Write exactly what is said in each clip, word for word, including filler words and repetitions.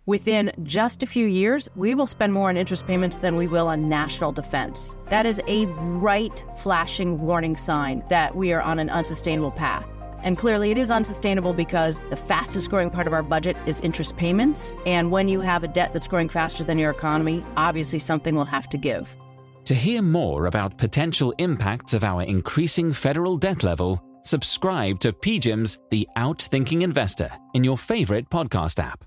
Within just a few years, we will spend more on interest payments than we will on national defense. That is a bright, flashing warning sign that we are on an unsustainable path. And clearly it is unsustainable because the fastest growing part of our budget is interest payments. And when you have a debt that's growing faster than your economy, obviously something will have to give. To hear more about potential impacts of our increasing federal debt level, subscribe to P G I M's The Outthinking Investor in your favorite podcast app.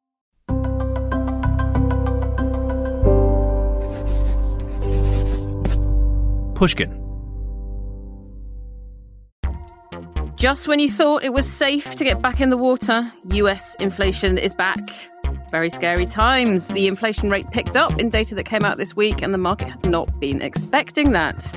Pushkin. Just when you thought it was safe to get back in the water, U S inflation is back. Very scary times. The inflation rate picked up in data that came out this week, and the market had not been expecting that.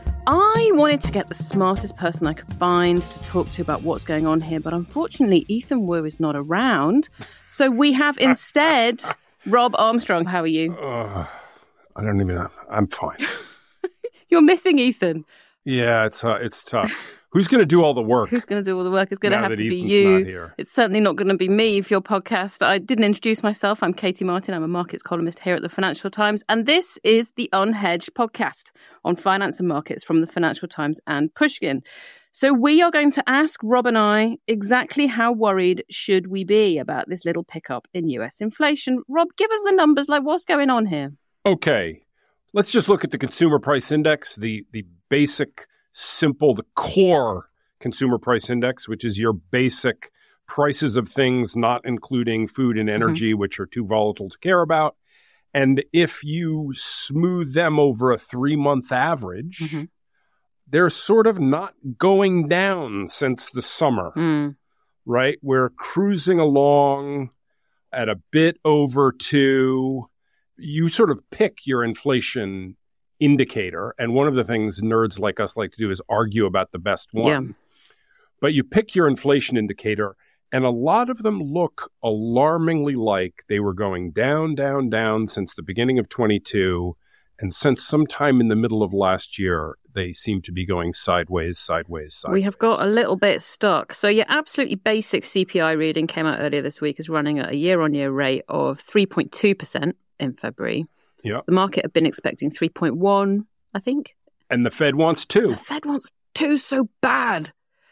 I wanted to get the smartest person I could find to talk to about what's going on here, but unfortunately, Ethan Wu is not around. So we have instead Rob Armstrong. How are you? Uh, I don't even know. I'm fine. You're missing Ethan. Yeah, it's uh, it's tough. Who's going to do all the work? Who's going to do all the work? It's going to now have that to be Ethan's you. not here? It's certainly not going to be me for your podcast. I didn't introduce myself. I'm Katie Martin. I'm a markets columnist here at the Financial Times. And this is the Unhedged podcast on finance and markets from the Financial Times and Pushkin. So we are going to ask Rob and I exactly how worried should we be about this little pickup in U S inflation. Rob, give us the numbers. Like, what's going on here? Okay. Let's just look at the consumer price index, the the basic, simple, the core consumer price index, which is your basic prices of things, not including food and energy, mm-hmm. which are too volatile to care about. And if you smooth them over a three-month average, mm-hmm. they're sort of not going down since the summer, mm. right? We're cruising along at a bit over two. You sort of pick your inflation indicator. And one of the things nerds like us like to do is argue about the best one. Yeah. But you pick your inflation indicator, and a lot of them look alarmingly like they were going down, down, down since the beginning of twenty-two. And since sometime in the middle of last year, they seem to be going sideways, sideways, sideways. We have got a little bit stuck. So your absolutely basic C P I reading came out earlier this week, is running at a year-on-year rate of three point two percent. In February. Yeah. The market had been expecting three point one, I think. And the Fed wants two. The Fed wants two so bad.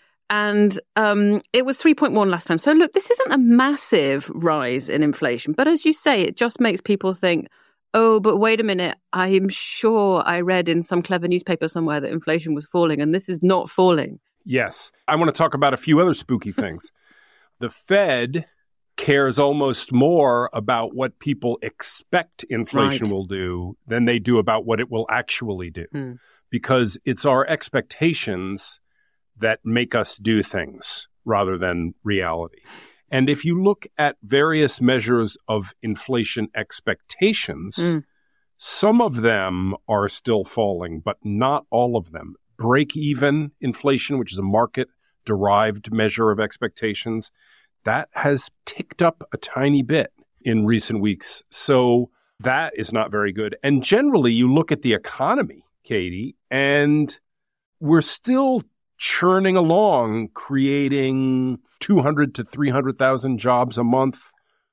And um, it was three point one last time. So look, this isn't a massive rise in inflation. But as you say, it just makes people think, oh, but wait a minute. I'm sure I read in some clever newspaper somewhere that inflation was falling, and this is not falling. Yes. I want to talk about a few other spooky things. The Fed cares almost more about what people expect inflation right. will do than they do about what it will actually do. Mm. Because it's our expectations that make us do things rather than reality. And if you look at various measures of inflation expectations, mm. some of them are still falling, but not all of them. Break-even inflation, which is a market-derived measure of expectations, that has ticked up a tiny bit in recent weeks. So that is not very good. And generally, you look at the economy, Katie, and we're still churning along, creating two hundred to three hundred thousand jobs a month.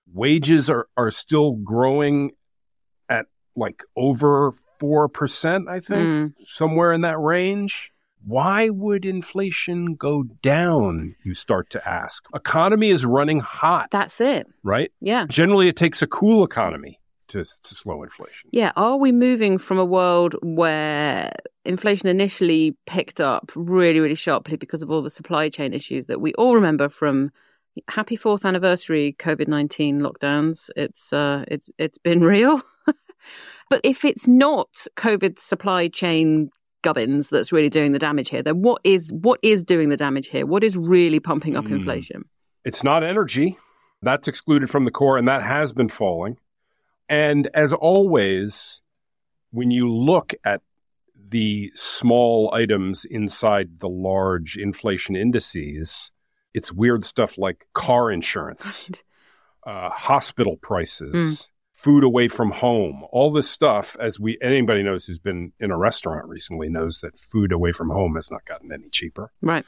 Wages are, are still growing at like over four percent, I think, mm. somewhere in that range. Why would inflation go down, you start to ask? Economy is running hot. That's it. Right? Yeah. Generally, it takes a cool economy to, to slow inflation. Yeah. Are we moving from a world where inflation initially picked up really, really sharply because of all the supply chain issues that we all remember from happy fourth anniversary COVID nineteen lockdowns? It's uh, it's it's been real. But if it's not COVID supply chain gubbins that's really doing the damage here, then what is what is doing the damage here? What is really pumping up mm. inflation? It's not energy. That's excluded from the core, and that has been falling. And as always, when you look at the small items inside the large inflation indices, it's weird stuff like car insurance, right. uh, hospital prices, mm. food away from home, all this stuff. As we anybody knows who's been in a restaurant recently knows that food away from home has not gotten any cheaper. Right.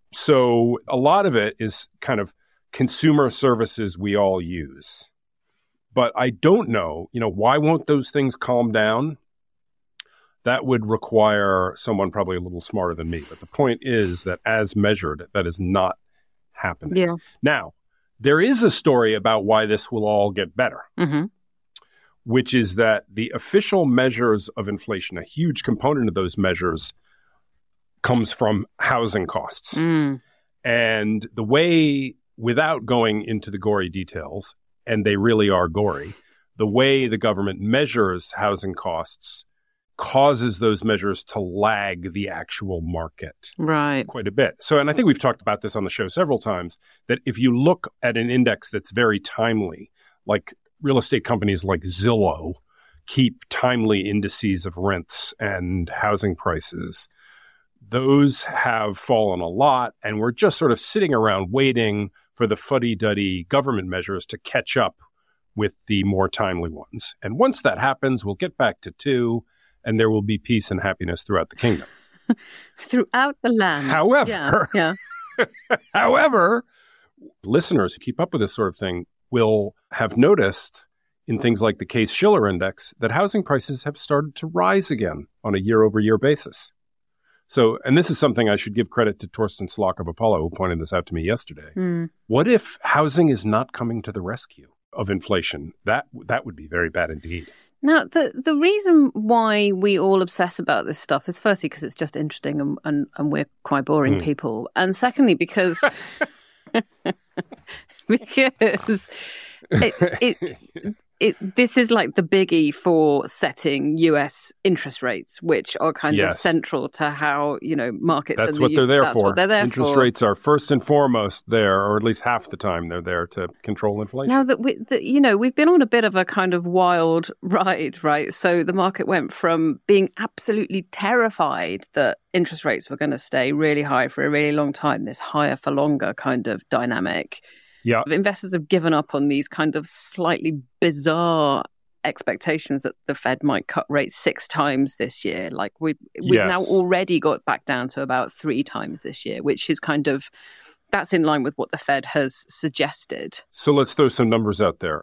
So a lot of it is kind of consumer services we all use. But I don't know, you know, why won't those things calm down? That would require someone probably a little smarter than me. But the point is that as measured, that is not happening. Yeah. Now, there is a story about why this will all get better, mm-hmm. which is that the official measures of inflation, a huge component of those measures comes from housing costs. Mm. And the way, without going into the gory details, and they really are gory, the way the government measures housing costs causes those measures to lag the actual market right. quite a bit. So, and I think we've talked about this on the show several times, that if you look at an index that's very timely, like real estate companies like Zillow keep timely indices of rents and housing prices, those have fallen a lot, and we're just sort of sitting around waiting for the fuddy-duddy government measures to catch up with the more timely ones. And once that happens, we'll get back to two, and there will be peace and happiness throughout the kingdom. Throughout the land. However, yeah, yeah. however, listeners who keep up with this sort of thing will have noticed in things like the Case-Shiller Index that housing prices have started to rise again on a year-over-year basis. So, and this is something I should give credit to Torsten Slok of Apollo, who pointed this out to me yesterday. Mm. What if housing is not coming to the rescue of inflation? That that would be very bad indeed. Now, the the reason why we all obsess about this stuff is firstly because it's just interesting and, and, and we're quite boring mm. people. And secondly, because because it, it, it, this is like the biggie for setting U S interest rates, which are kind yes. of central to how, you know, markets. That's the what they're there that's for. What they're there interest for. rates are first and foremost there, or at least half the time they're there to control inflation. Now that we, that, you know, we've been on a bit of a kind of wild ride, right? So the market went from being absolutely terrified that interest rates were going to stay really high for a really long time, this higher for longer kind of dynamic. Yeah, investors have given up on these kind of slightly bizarre expectations that the Fed might cut rates six times this year. Like we we've yes. now already got back down to about three times this year, which is kind of that's in line with what the Fed has suggested. So let's throw some numbers out there.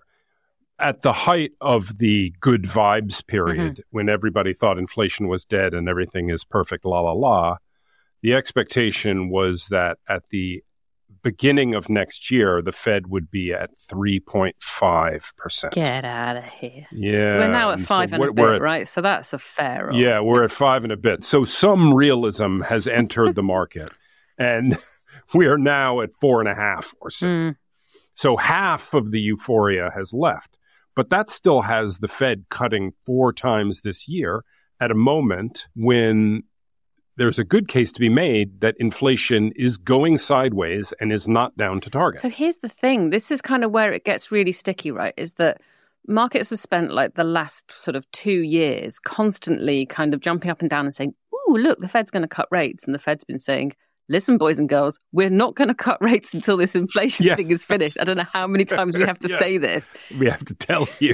At the height of the good vibes period, mm-hmm. when everybody thought inflation was dead and everything is perfect, la la la, the expectation was that at the beginning of next year, the Fed would be at three point five percent. Get out of here. Yeah. We're now at and five so and we're, a bit, we're at, right? So that's a fair. Yeah, we're at five and a bit. So some realism has entered the market, and we are now at four and a half or so. Mm. So half of the euphoria has left, but that still has the Fed cutting four times this year at a moment when there's a good case to be made that inflation is going sideways and is not down to target. So here's the thing. This is kind of where it gets really sticky, right? Is that markets have spent like the last sort of two years constantly kind of jumping up and down and saying, ooh, look, the Fed's going to cut rates. And the Fed's been saying, listen, boys and girls, we're not going to cut rates until this inflation yeah. thing is finished. I don't know how many times we have to yes. say this. We have to tell you.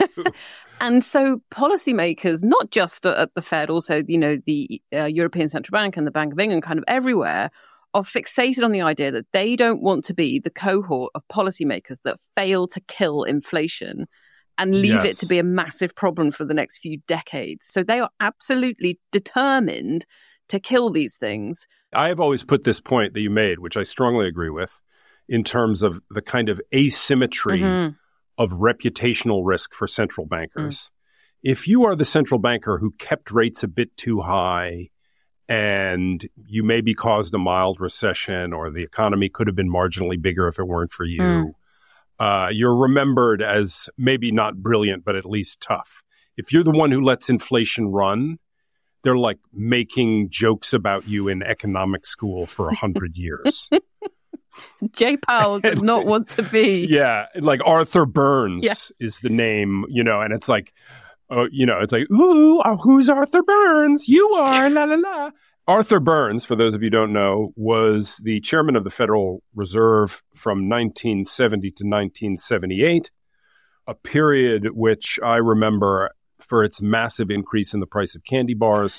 And so policymakers, not just at the Fed, also, you know, the uh, European Central Bank and the Bank of England, kind of everywhere, are fixated on the idea that they don't want to be the cohort of policymakers that fail to kill inflation and leave yes. it to be a massive problem for the next few decades. So they are absolutely determined to kill these things. I have always put this point that you made, which I strongly agree with, in terms of the kind of asymmetry mm-hmm. of reputational risk for central bankers. Mm. If you are the central banker who kept rates a bit too high and you maybe caused a mild recession or the economy could have been marginally bigger if it weren't for you, mm. uh, you're remembered as maybe not brilliant, but at least tough. If you're the one who lets inflation run, they're like making jokes about you in economic school for a hundred years. Jay Powell does not want to be. Yeah, like Arthur Burns yeah. is the name, you know, and it's like, uh, you know, it's like, ooh, uh, who's Arthur Burns? You are, la la la. Arthur Burns, for those of you who don't know, was the chairman of the Federal Reserve from nineteen seventy to nineteen seventy-eight, a period which I remember for its massive increase in the price of candy bars.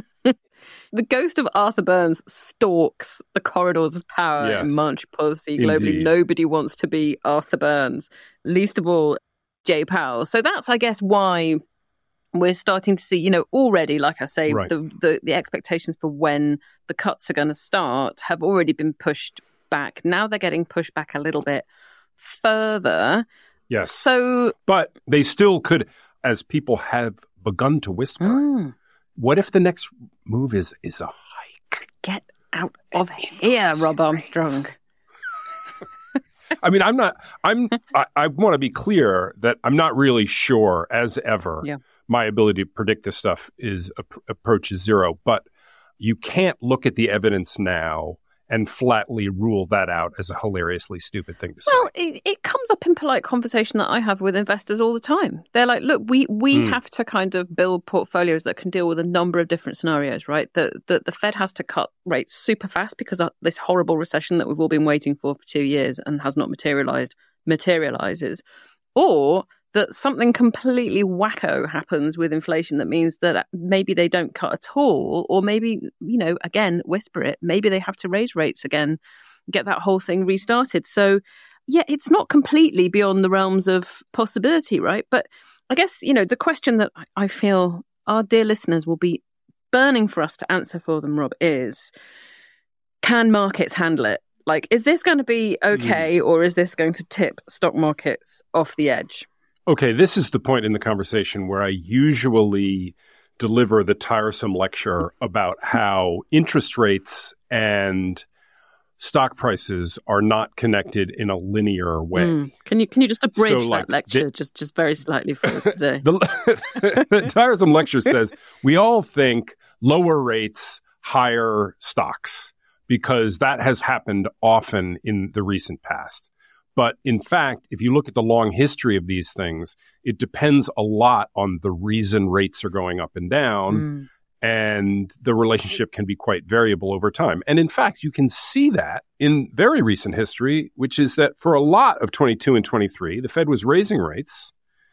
The ghost of Arthur Burns stalks the corridors of power yes, in monetary policy globally. indeed. Nobody wants to be Arthur Burns, least of all Jay Powell. So that's, I guess, why we're starting to see, you know, already, like I say, right. the, the the expectations for when the cuts are going to start have already been pushed back. Now they're getting pushed back a little bit further. Yes. So, but they still could, as people have begun to whisper, mm. what if the next move is is a hike? Get out of here, Rob Armstrong. I mean, I'm not, I'm, I, I want to be clear that I'm not really sure, as ever, yeah. my ability to predict this stuff is approaches zero. But you can't look at the evidence now and flatly rule that out as a hilariously stupid thing to say. Well, it, it comes up in polite conversation that I have with investors all the time. They're like, look, we we mm. have to kind of build portfolios that can deal with a number of different scenarios, right? The, the, the Fed has to cut rates super fast because of this horrible recession that we've all been waiting for for two years and has not materialized, materializes. Or that something completely wacko happens with inflation that means that maybe they don't cut at all, or maybe, you know, again, whisper it, maybe they have to raise rates again, get that whole thing restarted. So, yeah, it's not completely beyond the realms of possibility, right? But I guess, you know, the question that I feel our dear listeners will be burning for us to answer for them, Rob, is, can markets handle it? Like, is this going to be okay, mm. or is this going to tip stock markets off the edge? Okay, this is the point in the conversation where I usually deliver the tiresome lecture about how interest rates and stock prices are not connected in a linear way. Mm. Can you can you just abridge so, that like, lecture the, just, just very slightly for us today? the, the tiresome lecture says we all think lower rates, higher stocks, because that has happened often in the recent past. But in fact, if you look at the long history of these things, it depends a lot on the reason rates are going up and down, mm. and the relationship can be quite variable over time. And in fact, you can see that in very recent history, which is that for a lot of twenty-two and twenty-three, the Fed was raising rates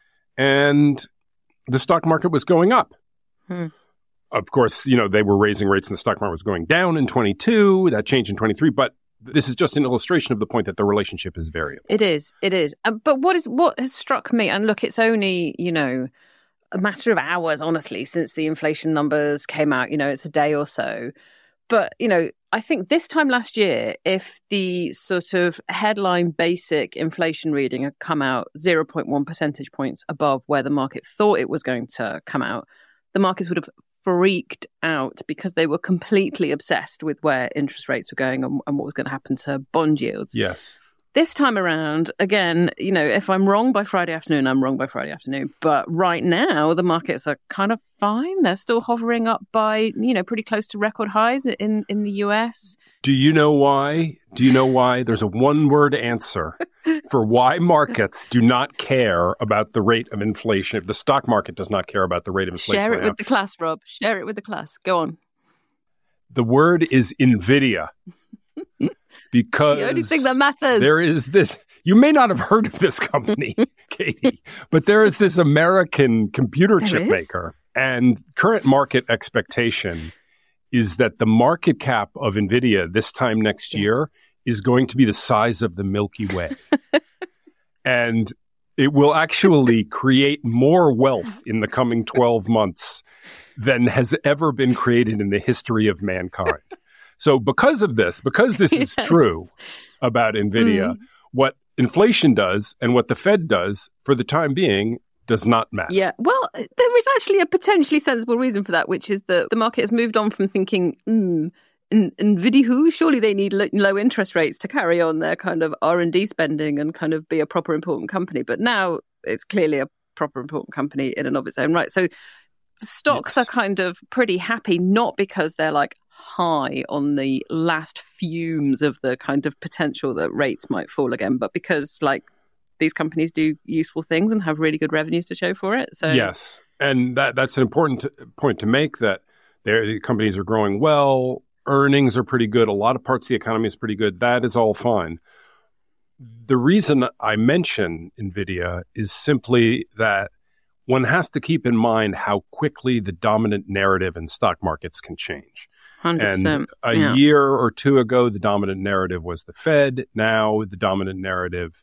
and the stock market was going up. Hmm. Of course, you know, they were raising rates and the stock market was going down in twenty-two. That changed in twenty-three. But this is just an illustration of the point that the relationship is variable. It is. It is. Uh, but what is what has struck me, and look, it's only, you know, a matter of hours, honestly, since the inflation numbers came out. You know, it's a day or so. But, you know, I think this time last year, if the sort of headline basic inflation reading had come out zero point one percentage points above where the market thought it was going to come out, the markets would have freaked out because they were completely obsessed with where interest rates were going and, and what was going to happen to bond yields. Yes. This time around, again, you know, if I'm wrong by Friday afternoon, I'm wrong by Friday afternoon. But right now, the markets are kind of fine. They're still hovering up by, you know, pretty close to record highs in, in the U S. Do you know why? Do you know why? There's a one-word answer for why markets do not care about the rate of inflation. If the stock market does not care about the rate of inflation. Share it right with now. the class, Rob. Share it with the class. Go on. The word is NVIDIA. Because the only thing that matters. There is this, you may not have heard of this company, Katie, but there is this American computer there chip is? maker. And current market expectation is that the market cap of NVIDIA this time next yes. year is going to be the size of the Milky Way. And it will actually create more wealth in the coming twelve months than has ever been created in the history of mankind. So because of this, because this is yes. true about NVIDIA, mm. what inflation does and what the Fed does for the time being does not matter. Yeah, well, there is actually a potentially sensible reason for that, which is that the market has moved on from thinking, mm, NVIDIA who? Surely they need lo- low interest rates to carry on their kind of R and D spending and kind of be a proper important company. But now it's clearly a proper important company in and of its own right. So stocks yes. are kind of pretty happy, not because they're like high on the last fumes of the kind of potential that rates might fall again, but because like these companies do useful things and have really good revenues to show for it. So yes, and that that's an important t- point to make, that the companies are growing well, earnings are pretty good, a lot of parts of the economy is pretty good. That is all fine. The reason I mention NVIDIA is simply that one has to keep in mind how quickly the dominant narrative in stock markets can change. one hundred percent. And a yeah. year or two ago, the dominant narrative was the Fed. Now the dominant narrative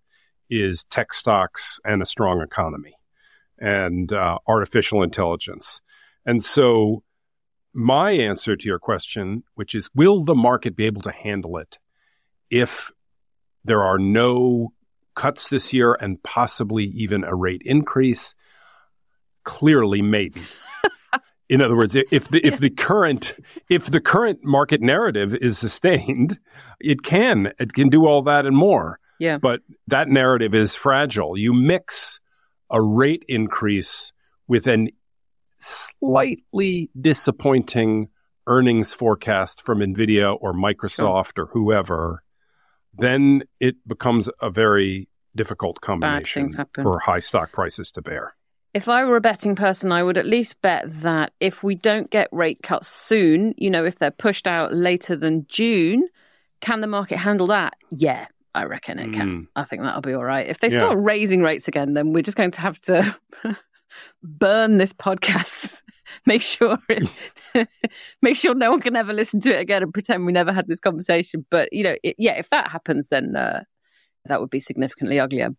is tech stocks and a strong economy and uh, artificial intelligence. And so my answer to your question, which is, will the market be able to handle it if there are no cuts this year and possibly even a rate increase? Clearly, maybe. In other words, if the if the current if the current market narrative is sustained, it can it can do all that and more. Yeah. But that narrative is fragile. You mix a rate increase with an slightly disappointing earnings forecast from NVIDIA or Microsoft sure. or whoever, then it becomes a very difficult combination for high stock prices to bear. If I were a betting person, I would at least bet that if we don't get rate cuts soon, you know, if they're pushed out later than June, can the market handle that? Yeah, I reckon it can. Mm. I think that'll be all right. If they yeah. start raising rates again, then we're just going to have to burn this podcast. Make sure it, make sure no one can ever listen to it again and pretend we never had this conversation. But, you know, it, yeah, if that happens, then uh, that would be significantly uglier.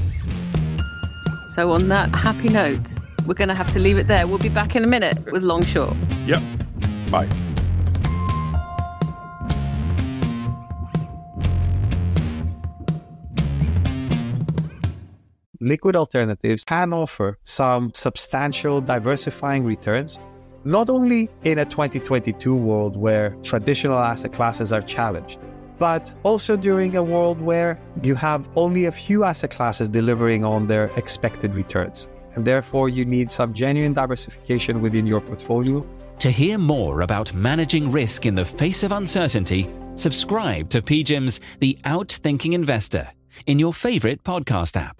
So on that happy note, we're going to have to leave it there. We'll be back in a minute with Long Short. Yep. Bye. Liquid alternatives can offer some substantial diversifying returns, not only in a twenty twenty-two world where traditional asset classes are challenged, but also during a world where you have only a few asset classes delivering on their expected returns. And therefore, you need some genuine diversification within your portfolio. To hear more about managing risk in the face of uncertainty, subscribe to P G I M's The Outthinking Investor in your favorite podcast app.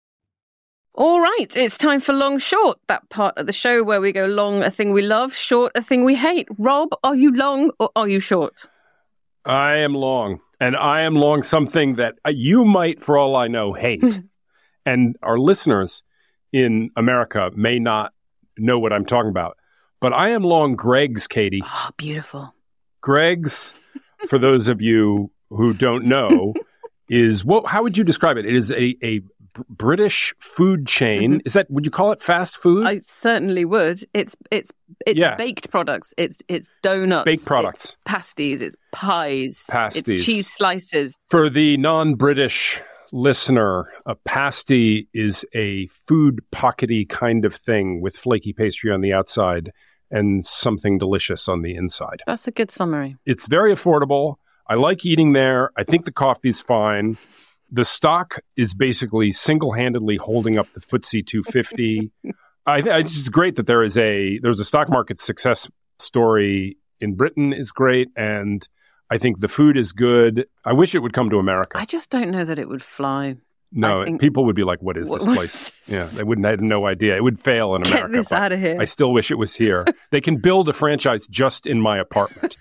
All right, it's time for Long Short, that part of the show where we go long a thing we love, short a thing we hate. Rob, are you long or are you short? I am long, and I am long something that you might, for all I know, hate. And our listeners in America may not know what I'm talking about. But I am long Greggs, Katie. Oh, beautiful. Greggs, for those of you who don't know, is, what? How would you describe it? It is a, a British food chain. Mm-hmm. Is that, would you call it fast food? I certainly would. It's it's it's yeah. baked products. It's it's donuts. Baked products. It's pasties. It's pies. Pasties. It's cheese slices. For the non-British listener, a pasty is a food pockety kind of thing with flaky pastry on the outside and something delicious on the inside. That's a good summary. It's very affordable. I like eating there. I think the coffee's fine. The stock is basically single-handedly holding up the F T S E two fifty. I, I it's just great that there is a there's a stock market success story in Britain is great, and I think the food is good. I wish it would come to America. I just don't know that it would fly. No, think, people would be like, "What is this what, place?" What is this? Yeah, they wouldn't. I had no idea. It would fail in America. Get this out of here. I still wish it was here. They can build a franchise just in my apartment.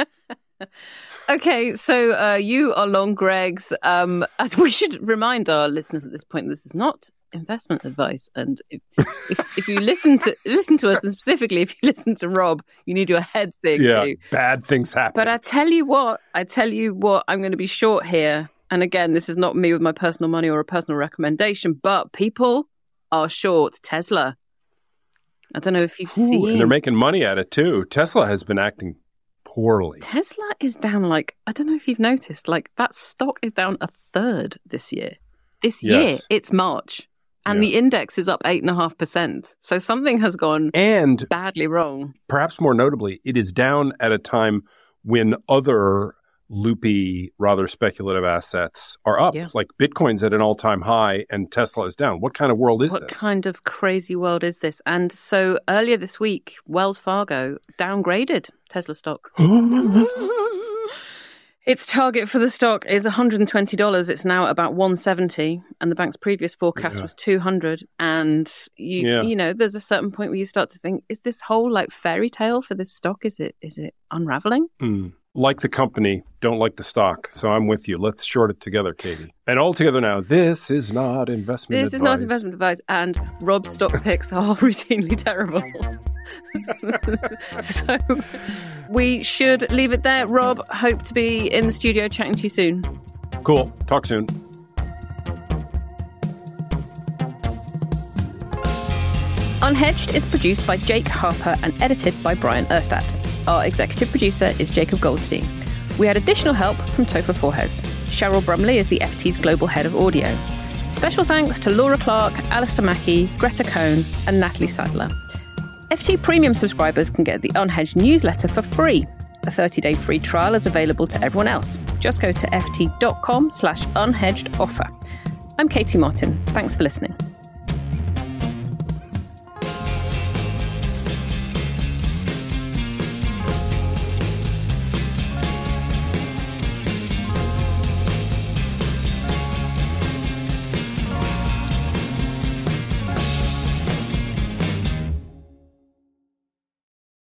Okay, so uh, you are long Greggs. Um, we should remind our listeners at this point, this is not investment advice. And if, if, if you listen to listen to us, and specifically if you listen to Rob, you need your head thing yeah, too. Bad things happen. But I tell you what, I tell you what, I'm going to be short here. And again, this is not me with my personal money or a personal recommendation, but people are short Tesla. I don't know if you've Ooh, seen. And they're making money at it too. Tesla has been acting poorly. Tesla is down like, I don't know if you've noticed, like that stock is down a third this year. This yes. year, it's March. And yeah. the index is up eight point five percent. So something has gone and badly wrong. Perhaps more notably, it is down at a time when other loopy, rather speculative assets are up. Yeah. Like Bitcoin's at an all-time high and Tesla is down. What kind of world is what this? What kind of crazy world is this? And so earlier this week, Wells Fargo downgraded Tesla stock. Its target for the stock is one hundred twenty dollars. It's now about one hundred seventy dollars, and the bank's previous forecast yeah. was two hundred dollars. And you, yeah. you know, there's a certain point where you start to think, is this whole like fairy tale for this stock? Is it is it unraveling? Mm. Like the company, don't like the stock. So I'm with you. Let's short it together, Katie. And all together now, this is not investment this advice. This is not investment advice. And Rob's stock picks are routinely terrible. So we should leave it there. Rob, hope to be in the studio chatting to you soon. Cool. Talk soon. Unhedged is produced by Jake Harper and edited by Brian Erstadt. Our executive producer is Jacob Goldstein. We had additional help from Topher Forges. Cheryl Brumley is the F T's global head of audio. Special thanks to Laura Clark, Alistair Mackey, Greta Cohn, and Natalie Sadler. F T Premium subscribers can get the Unhedged newsletter for free. A thirty-day free trial is available to everyone else. Just go to ft.com slash unhedged offer. I'm Katie Martin. Thanks for listening.